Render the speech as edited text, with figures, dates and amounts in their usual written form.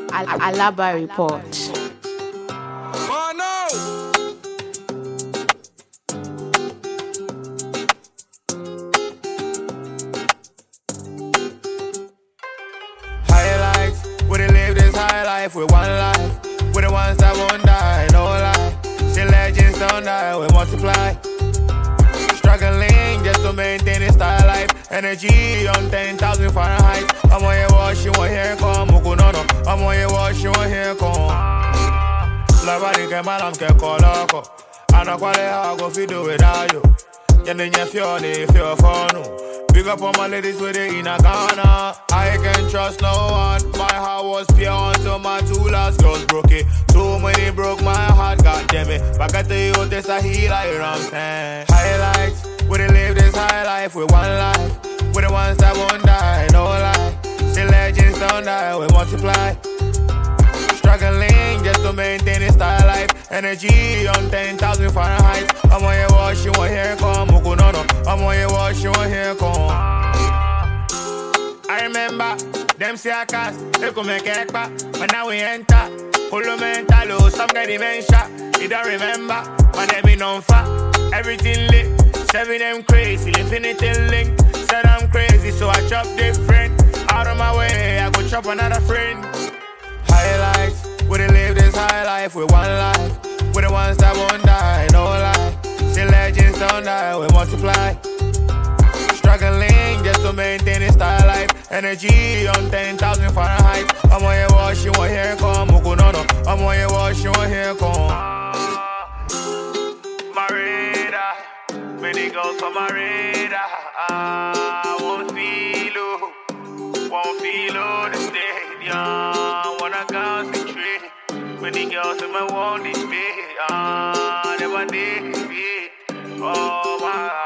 Alaba Report. Highlights, we done live this high life with one life. We the ones that won't die, no lie. Still legends don't die, we multiply. Struggling just to maintain this style life. Energy on 10,000 Fahrenheit. I'm on your watch, you want here come. Muku no no. I'm on your watch, you want here come. La body que malam que coloco. I know qual é how I go fi do without you. You need your fioni, feel for no. Big up on my ladies with it in a Ghana. I can trust no one. My heart was pure until my two last girls broke it. Too many broke my heart, god damn it. Back at the youth, this a healer, you know what I'm saying? Highlights, we done live this high life with one life. We the ones that won't die, no lie. Still legends don't die, we multiply. Struggling just to maintain this style life. Energy on 10,000 Fahrenheit. I'm on your watch, you want here come. Muku no no. I'm on your watch, you want here come. I remember them say I cast, they come make it back. But now we enter. Polo mental, some guy dementia. You don't remember, but they be non fat. Everything lit, 7 them crazy, infinity link. Said I'm crazy, so I chop different. Out of my way, I go chop another friend. Highlights, we done live this high life with one life. We the ones that won't die, no lie. Still legends don't die, we multiply. Struggling just to maintain this style life. Energy on 10,000 Fahrenheit. I'm on your watch, you want here come. Muku no no. I'm on your watch, you want here come. My radar, many girls on my radar. Won't feel the stadium. Wanna concentrate. Many girls in my want this bed. Never did it. Oh my.